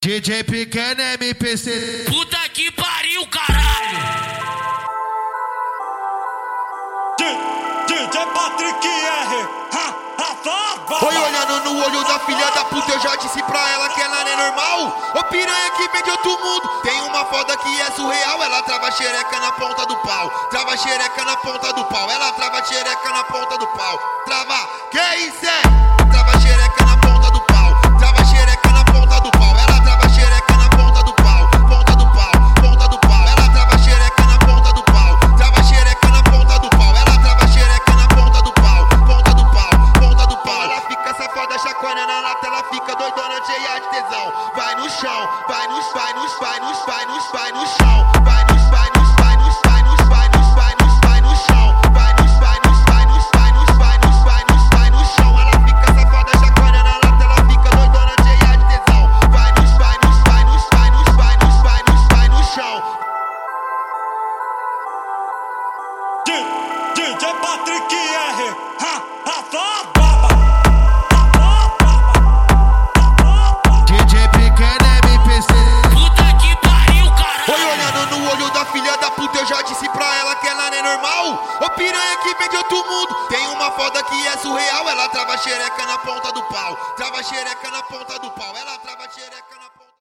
DJ Pequeno MPC. Puta que pariu, caralho! DJ Patrick R. Foi olhando no olho da filha da puta, eu já disse pra ela que ela não é normal. Ô piranha que vem de outro mundo. Tem uma foda que é surreal. Ela trava a xereca na ponta do pau. Trava a xereca na ponta do pau. Ela trava a xereca na ponta do pau. Trava, que isso é? Trava a xereca na ponta do pau. Trava a xereca na ponta do pau. Ela trava a xereca na ponta do pau. Ponta do pau, ponta do pau. Ela trava a xereca na ponta do pau. Trava a xereca na ponta do pau. Ela trava a xereca na ponta do pau. Ponta do pau, ponta do pau. Ela fica safada, chacoalhando na tela, fica doidona, cheia de tesão. Vai no chão, vai no chão. Vai no chão, vai no chão, vai no chão. Vai no chão, vai no chão, vai no chão. Ela fica safada, chacoalhando na tela, fica doidona, cheia de tesão. Vai no chão, vai no chão. DJ Patrick R. DJ Pequeno MPC. Puta que pariu, caralho! Foi olhando no olho da filha da puta, eu já disse pra ela que ela não é normal. Ô piranha que vem de outro mundo. Tem uma foda que é surreal. Ela trava a xereca na ponta do pau. Trava a xereca na ponta do pau. Ela trava a xereca na